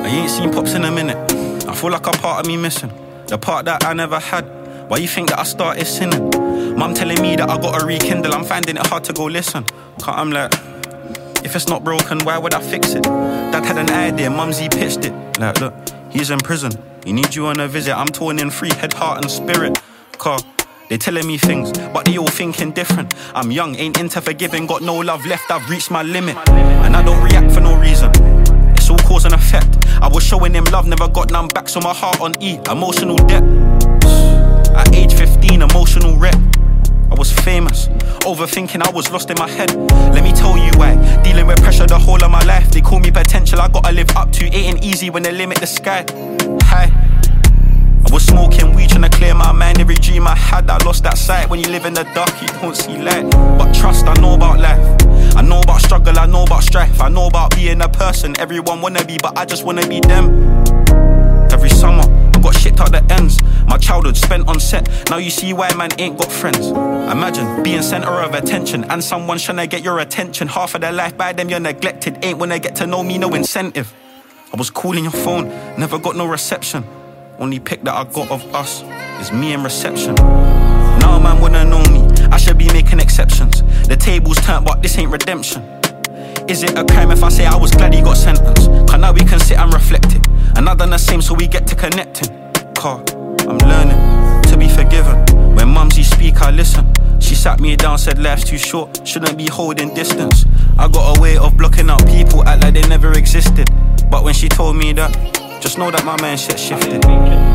I ain't seen Pops in a minute. I feel like a part of me missing, the part that I never had. Why you think that I started sinning? Mum telling me that I gotta rekindle. I'm finding it hard to go listen. Cause I'm like, if it's not broken, why would I fix it? Dad had an idea, Mumsy pitched it. Like, look, he's in prison, he needs you on a visit. I'm torn in free, head, heart and spirit. Cause they telling me things, but they all thinking different. I'm young, ain't into forgiving, got no love left, I've reached my limit. And I don't react for no reason, it's all cause and effect. I was showing him love, never got none back, so my heart on E, emotional debt. At age 15, emotional wreck. I was famous, overthinking, I was lost in my head. Let me tell you why, dealing with pressure the whole of my life. They call me potential, I gotta live up to. It ain't easy when they limit the sky. Hi. I was smoking weed, trying to clear my mind. Every dream I had, I lost that sight. When you live in the dark, you don't see light. But trust, I know about life, I know about struggle, I know about strife, I know about being a person everyone wanna be, but I just wanna be them. Every summer, I got shipped out the ends. My childhood spent on set. Now you see why man ain't got friends. Imagine being centre of attention and someone trying to get your attention. Half of their life by them you're neglected. Ain't wanna get to know me, no incentive. I was calling your phone, never got no reception. Only pic that I got of us is me in reception. Now man wanna know me, I should be making exceptions. The table's turned, but this ain't redemption. Is it a crime if I say I was glad he got sentenced? Cause now we can sit and reflect it, and I done the same so we get to connecting. Car, I'm learning to be forgiven. When Mumsy speak, I listen. She sat me down, said life's too short, shouldn't be holding distance. I got a way of blocking out people, act like they never existed. But when she told me that, just know that my mindset shifted.